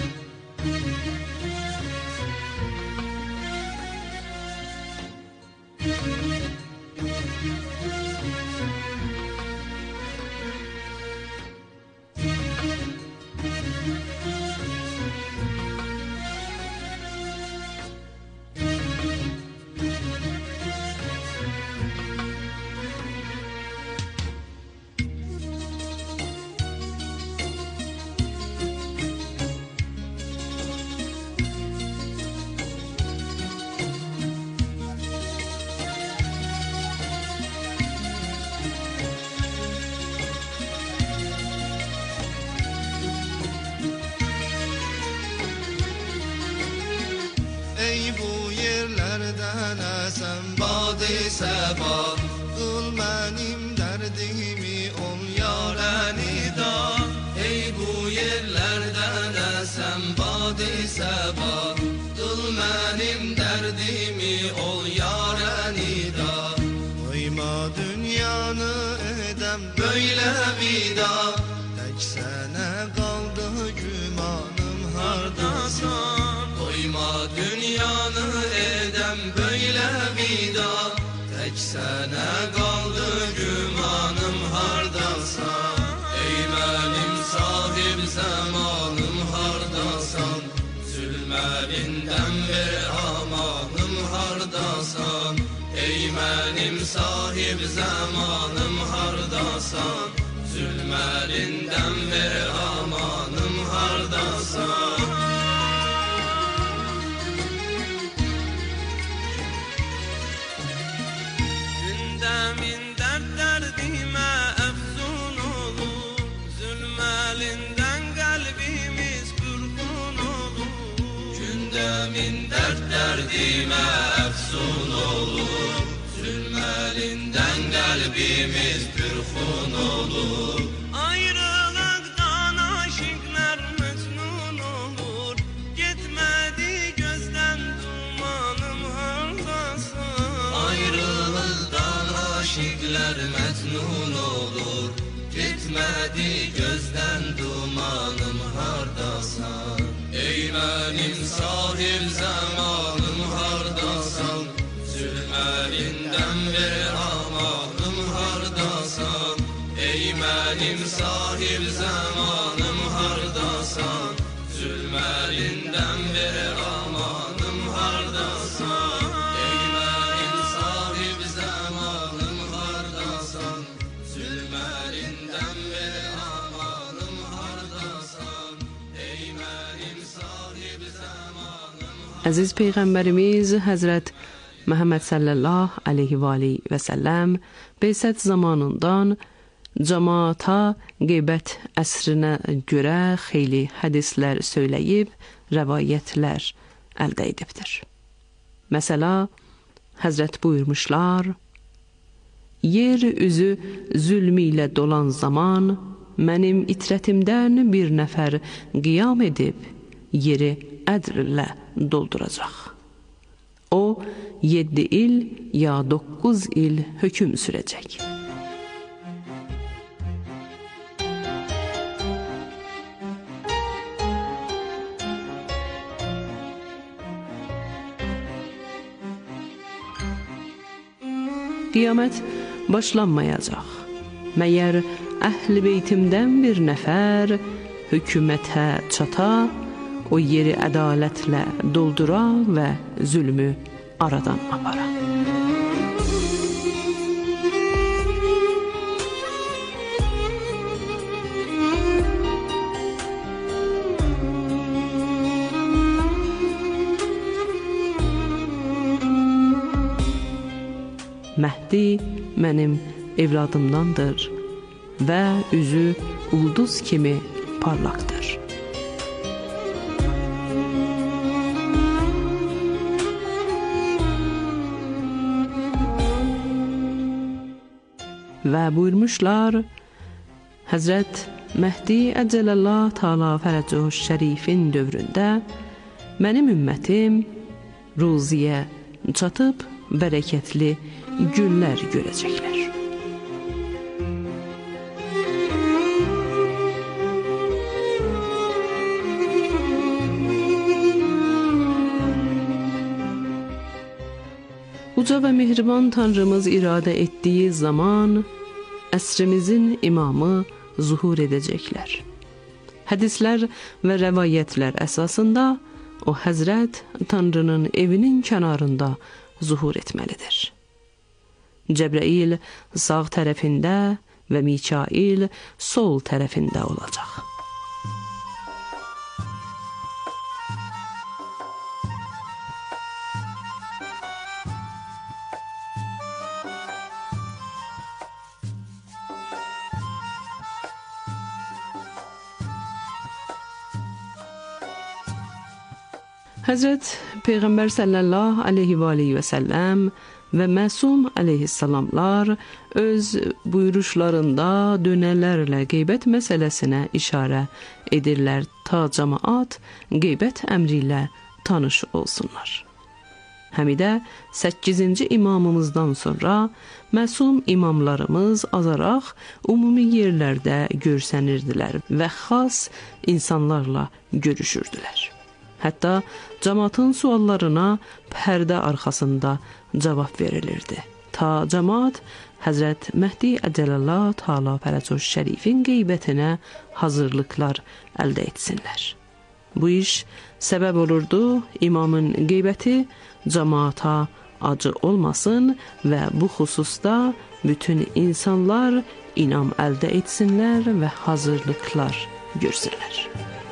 [SPEAKER 10] Sən bad-i səbad, qıl mənim dərdimi ol yarənida. Ey bu yerlərdən əsən bad-i səbad, qıl mənim dərdimi ol yarənida. Qoyma dünyanı edəm böylə vida, tək sənə qaldı gümanım hardasan. Qoyma dünyanı edəm böylə vida, tək sənə qaldı gümanım hardasan. Ey mənim sahib zamanım hardasan, zülməlindən ver amanım hardasan. Ey mənim sahib zamanım hardasan, zülməlindən ver amanım hardasan. Gündəmin dərdlərdimə əfsun olur, zülməlindən qəlbimiz pürxun olur. Gündəmin dərdlərdimə əfsun olur, zülməlindən qəlbimiz pürxun olur. Ayrılıqdan aşıqlər məcnun olur, getmədi gözdən dumanım hardasan. Ayrılıqdan aşıqlər məcnun olur, getmədi gözdən dumanım hardasan. Ey mənim sahib zamanım hardasan, zülməlindən ver amanım hardasan. Ey mənim sahib zamanım hardasan, zülməlindən ver amanım hardasan. Ey mənim sahib zamanım hardasan, zülməlindən ver amanım hardasan. Ey mənim sahib zamanım.
[SPEAKER 6] Əziz Peyğəmbərimiz Həzrət Məhəmməd sallallahu aleyhi və aleyhi və səlləm Beysət zamanından cəmaata qeybət əsrinə görə xeyli hədislər söyləyib, rəvayətlər əldə edibdir. Məsələ, Həzrət buyurmuşlar, yer üzü zülmü ilə dolan zaman mənim itrətimdən bir nəfər qiyam edib, yeri ədrlə dolduracaq. O, 7 il ya 9 il hökm sürəcək. qiyamət başlanmayacaq. Məyər əhl-i beytimdən bir nəfər hökumətə çata, o yeri ədalətlə doldura və zülmü aradan apara. Məhdi mənim evladımdandır və üzü ulduz kimi parlaqdır. Və buyurmuşlar, Həzrət Məhdi Əcələllah Teala Fərəcuhu Şərifin dövründə mənim ümmətim ruziyə çatıb bərəkətli günlər görəcəklər. Uca və mehriban Tanrımız iradə etdiyi zaman əsrimizin imamı zuhur edəcəklər. Hədislər və rəvayətlər əsasında o Həzrət Tanrının evinin kənarında zuhur etməlidir. Cəbrail sağ tərəfində və Mikail sol tərəfində olacaq. Həzrət Peyğəmbər sallallahu aleyhi və aleyhi və səlləm və Məsum aleyhissalamlar öz buyuruşlarında dönələrlə qeybət məsələsinə işarə edirlər ta cəmaat qeybət əmri ilə tanış olsunlar. Həmidə 8-ci imamımızdan sonra məsum imamlarımız azaraq ümumi yerlərdə görsənirdilər və xas insanlarla görüşürdülər. Hətta cəmaatın suallarına pərdə arxasında cavab verilirdi. Ta cəmaat Həzrət Məhdi Əcələllah Teala Fərəcuhu Şərifin qeybətinə hazırlıqlar əldə etsinlər. Bu iş səbəb olurdu imamın qeybəti cəmaata acı olmasın və bu xüsusda bütün insanlar inam əldə etsinlər və hazırlıqlar görsünlər.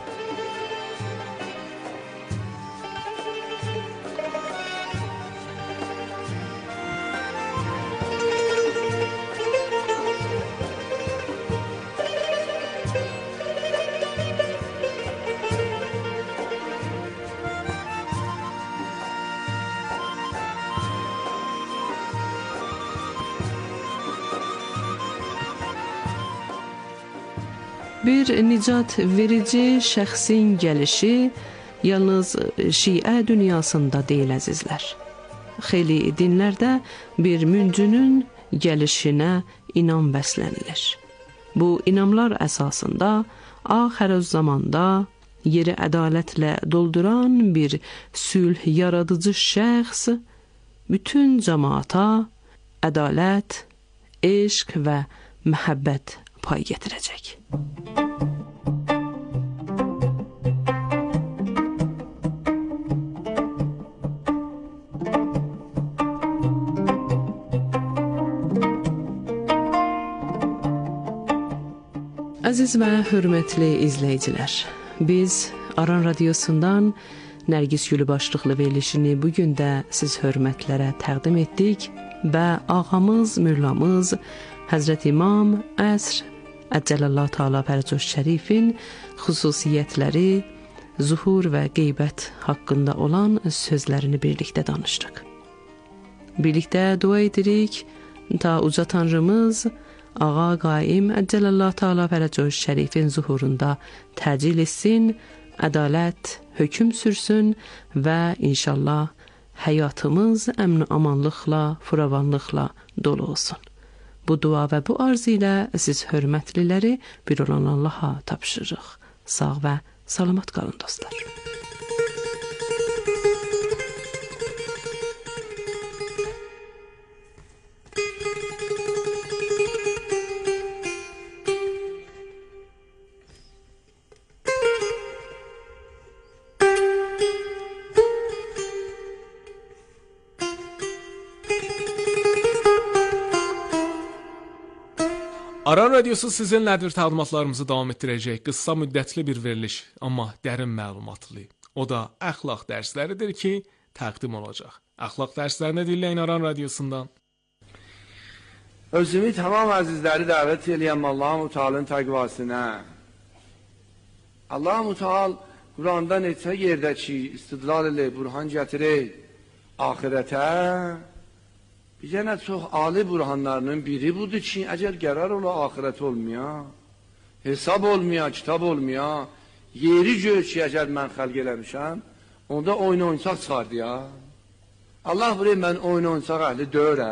[SPEAKER 6] Bir nicat verici şəxsin gəlişi yalnız Şiə dünyasında deyil əzizlər. Xeyli dinlərdə bir müncünün gəlişinə inam bəslənilir. Bu inamlar əsasında axirəz zamanda yeri ədalətlə dolduran bir sülh yaradıcı şəxs bütün cəmaata ədalət, eşq və məhəbbət pay gətirəcək. Əziz və hörmətli izləyicilər, biz Aran Radiosundan Nərgiz Gülü başlıqlı verilişini bugün də siz hörmətlərə təqdim etdik və ağamız, mürlamız Həzrət İmam Əsr Əcələllah Teala Fərəcuhu Şərifin xüsusiyyətləri, zuhur və qeybət haqqında olan sözlərini birlikdə danışdıq. Birlikdə dua edirik, ta uca Tanrımız Ağa Qaim Əcələllah Teala Fərəcuhu Şərifin zuhurunda təcil etsin, ədalət hökm sürsün və inşallah həyatımız əmn amanlıqla, furavanlıqla dolu olsun. Bu dua və bu arzu ilə siz hörmətliləri bir olan Allaha tapşırıq. Sağ və salamat qalın dostlar.
[SPEAKER 1] Radiosu sizinlədir. Təqdimatlarımızı davam etdirəcək. Qısa müddətli bir veriliş, amma dərin məlumatlı. O da əxlaq dərsləridir ki, təqdim olacaq. Əxlaq dərslərini dinləyin Aran Radiosundan.
[SPEAKER 8] Özümü tamam əzizləri dəvət eləyəm Allah-u Teala'nın təqvasına. Allah-u Teala Quranda neçə yerdə ki, istidlal elə, burhan gətirir ahirətə. Bir dənə çox ali burhanlarının biri budur ki, əgər qərar ola ahirət olmaya, hesab olmaya, kitab olmaya, yeri gör ki, əgər mən xəlq eləmişəm, onda oyun-oyuncaq çıxardı ya. Allah buraya mən oyun-oyuncaq əhli dörə.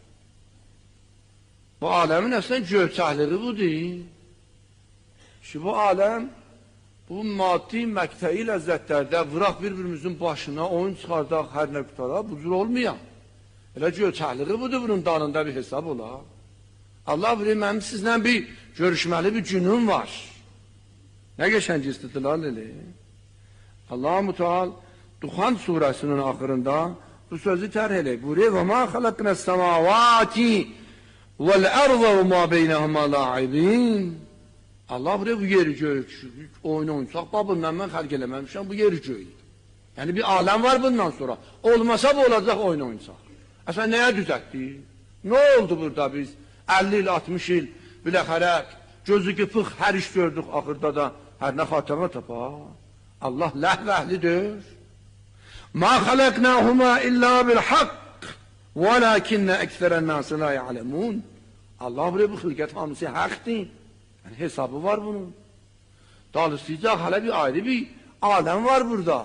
[SPEAKER 8] Bu aləmin əslən gövçəkliği budur. Ki, bu aləm, bu maddi məqtəyi ləzzətlərdə vıraq bir-birimizin başına oyun çıxardaq, hər nə qutara, bu cür olmayan. Elə gövçəkliği budur, bunun dalında bir hesab ola. Allah bilir, mənim sizlə bir görüşməli bir günüm var. Nə geçən ki, istidlal elə. Allah-u Teala Duhan surəsinin axırında bu sözü tərh elə. Buyuruyor, وَمَا خَلَقْنَا السَّمَاوَاتِ وَالْأَرْضَ وَمَا بَيْنَهُمَا لَاعِبِينَ. Allah buraya bu yeri göyük, oyun-oyuncaq babından mən xəlq eləməmişəm, bu yeri göyük. Yəni bir aləm var bundan sonra. Olmasa bu olacaq oyun-oyuncaq. Əsən nəyə düzətdik? Nə oldu burada biz? 50 il, 60 il, biləxərək, gözü qıpıq, hər iş gördük, axırda da hər nə xatəmə tapar. Allah ləhv əhlidir. مَا خَلَقْنَاهُمَا إِلَّا بِالْحَقِّ وَلَكِنَّ أَكْثَرَ النَّاسِ لَا يَعْلَمُونَ. Allah buraya bu xilqət hamısı haqdır. Yəni hesabı var bunun. Dalısıyacaq hələ bir ayrı bir aləm var burada.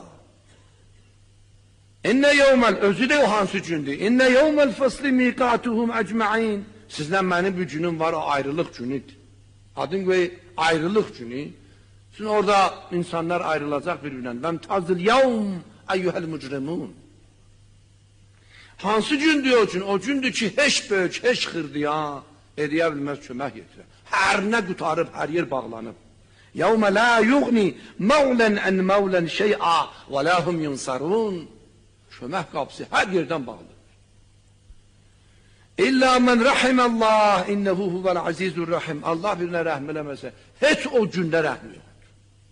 [SPEAKER 8] İnne yevmel, özü de o hansı gündür. İnne yevmel fasli miqatuhum ecma'in. Sizlə mənim bir günüm var, o ayrılıq günüdür. Adın qoy ayrılıq günü. Şimdi orada insanlar ayrılacaq birbirindən. Vəm tazil yevm eyyuhel mücrimun. Hansı gündür o gün? O gündür ki, heç böyük, heç xırdıya ediyə bilməz, kömək yetirə. Hər nə qutarıb, hər yer bağlanıb. Yevme la yughni mevlen en mevlen şey'a ve la hum yunsarun. Kömək qapısı hər yerdən bağlıdır. İlla men rahimallah innehu huvel azizur rahim. Allah birinə rəhm eləməsə, heç o gündə rəhm yoxdur.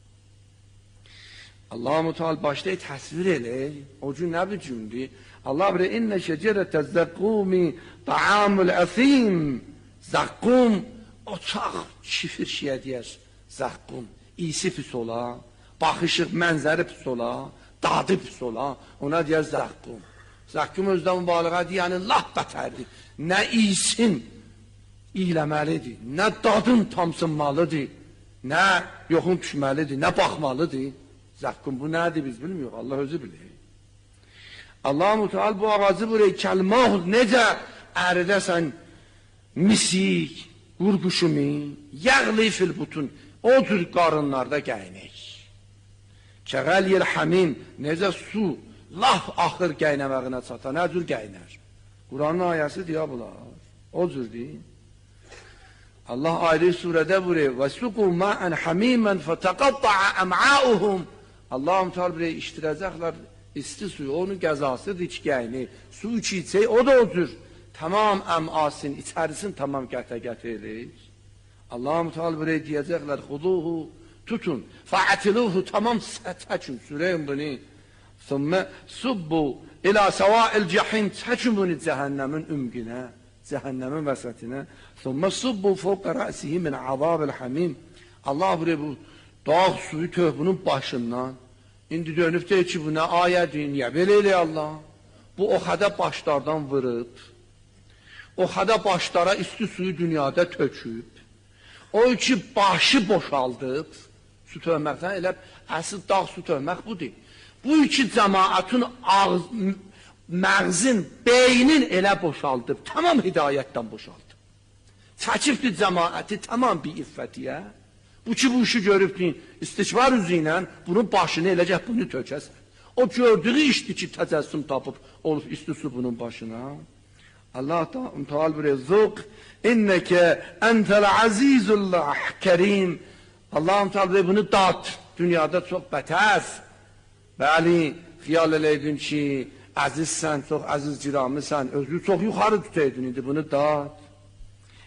[SPEAKER 8] Allah-u Teala başda təsvir eləyir. O gün nə bir gündür? Allah bilir, inne şecerete zekkumi ta'amul əsim. Zakkum, o çağ şifir şiyə deyər. Zakkum, iyisi pis ola, baxışıq, mənzəri pis ola, dadı pis ola, ona deyər zakkum. Zakkum özdən mübaliğədir, yəni laf bətərdir. Nə iyisin iyləməlidir, nə dadın tamsınmalıdır, nə yoxun düşməlidir, nə baxmalıdır. Zakkum bu nədir biz bilmiyoruz, Allah özü bilir. Allah-u Teala bu ağacı buraya kəlmah necə əridəsən misik, qurquşumi, yəğli fil butun, o tür qarınlarda gəyinik. Kəğəl yer həmim, necə su, laf axır gəynəməğinə çata, nə cür gəynər? Quranın ayəsi deyə bular, o cür deyil. Allah ayrı surədə buyuruyor, وَسُقُوا مَاءً حَمِيمًا فَتَقَطَّعَ أَمْعَاؤُهُم. Allah-u Teala buraya iştirəcəklər isti suyu, onun qəzasıdır ki, gəynir. Su içsək, o da o cür. Tamam əmasın, içərisin tamam qətə-qətə eləyir. Allah-u Teala buraya deyəcəklər, xuduhu, tutun, fa'atiluhu, tamam çəkin, sürəyin bunu. Sonra subbu ila sava'il cəhim, çəkin bunu cəhənnəmin ümqinə, cəhənnəmin vəsətinə. Sonra subbu fawqa ra'sihi min azabil hamim. Allah buraya bu dağ suyu tövb bunun başından. İndi dönüb deyir ki, bu nə ayədir, niyə belə elə Allah? Bu o qədər başlardan vırıb, o qədər başlara isti suyu dünyada töküb, o iki başı boşaldıb, su tövməkdən elə əsl dağ su tövmək budur. Bu iki cəmaatın məğzin, beynin elə boşaldıb, tamam hidayətdən boşaldıb. Çəkibdir cəmaati tamam bir iffətiyə. Bu ki, bu işi görübdür, istikbar üzü ilə bunun başını eləcək bunu tökəsən. O gördüğü işdir ki, təcəssüm tapıb, olub isti su bunun başına. Allah Teala buraya zuq, inneke entel azizullah kerim. Allah Teala buraya bunu dat, dünyada çox bətər. Bəli, xiyal eləydin ki, əzizsən, çox əziz ciramısən, özü çox yuxarı tutaydın, indi bunu dat.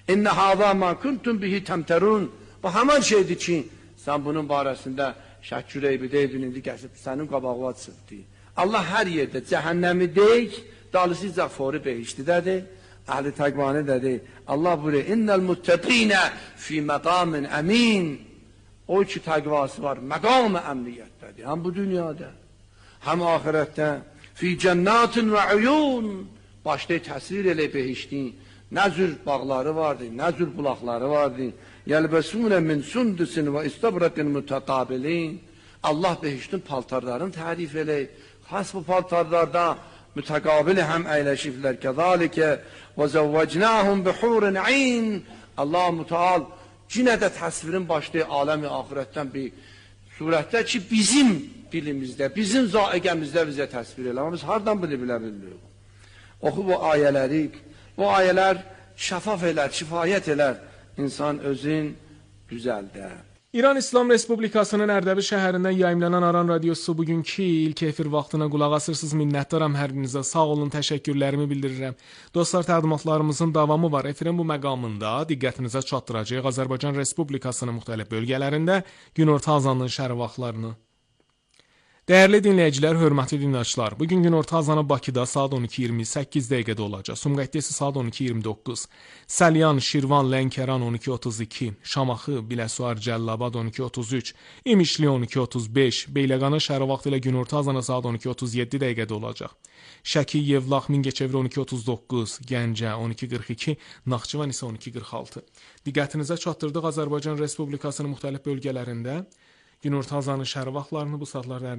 [SPEAKER 8] İnne hâzâ mâ kuntum bihi temterûn. Bu hemen şeydi ki sen bunun barəsində şək ürəyi deydin, indi gəlib sənin qabağına çıxdı. Allah hər yerdə cəhənnəmi deyik, dalısıca fori behiştidədir, əhli təqvanidədir. Allah buyuruyor, innel muttaqine fi maqamin əmin. O ki təqvası var, məqam-ı əmniyyətdədir. Həm bu dünyada, həm ahirətdə. Fi cennatin və uyun. Başda təsvir elə behiştin. Nə cür bağları vardı, nə cür bulaqları vardı. Yəlbəsunə min sundusin və istabraqin mütəqabilin. Allah behiştin paltarlarını tərif eləyib. Xas bu paltarlarda mütəqabili həm əyləşiblər. Kəzalikə və zəvvəcnəhum bihurun ayn. Allah müteal yine də təsvirin başlayı aləmi ahirətdən bir surətdə ki bizim dilimizdə, bizim zaiqəmizdə bizə təsvir elə. Ama biz hardan bilə bilirik? Oxu bu ayələri. Bu ayələr şəfaf elər, kifayət elər. İnsan özün düzəldə.
[SPEAKER 1] İran İslam Respublikasının Ərdəbil şəhərindən yayımlanan Aran Radiosu bugünkü ilk efir vaxtına qulaq asırsınız. Minnətdaram hər birinizə. Sağ olun, təşəkkürlərimi bildirirəm. Dostlar, təqdimatlarımızın davamı var. Efirin bu məqamında diqqətinizə çatdıracağıq Azərbaycan Respublikasının müxtəlif bölgələrində günorta azanının şərq vaxtlarını. Değerli dinləyicilər, hörmətli dinləyicilər, bugün günorta azanı Bakıda saat 12:28 dəqiqədə olacaq. Sumqayıtda isə saat 12:29. Salyan, Şirvan, Lənkəran 12:32, Şamaxı, Biləsuvar, Cəllabad 12:33, İmişli 12:35, Beyləqana şəhər vaxtı ilə günorta azanı saat 12:37 dəqiqədə olacaq. Şəki, Yevlax, Mingəçevir 12:39, Gəncə 12:42, Naxçıvan isə 12:46. Diqqətinizə çatdırdıq Azərbaycan Respublikasının müxtəlif bölgələrində günorta azanı şəhər vaxtlarını bu saatlarda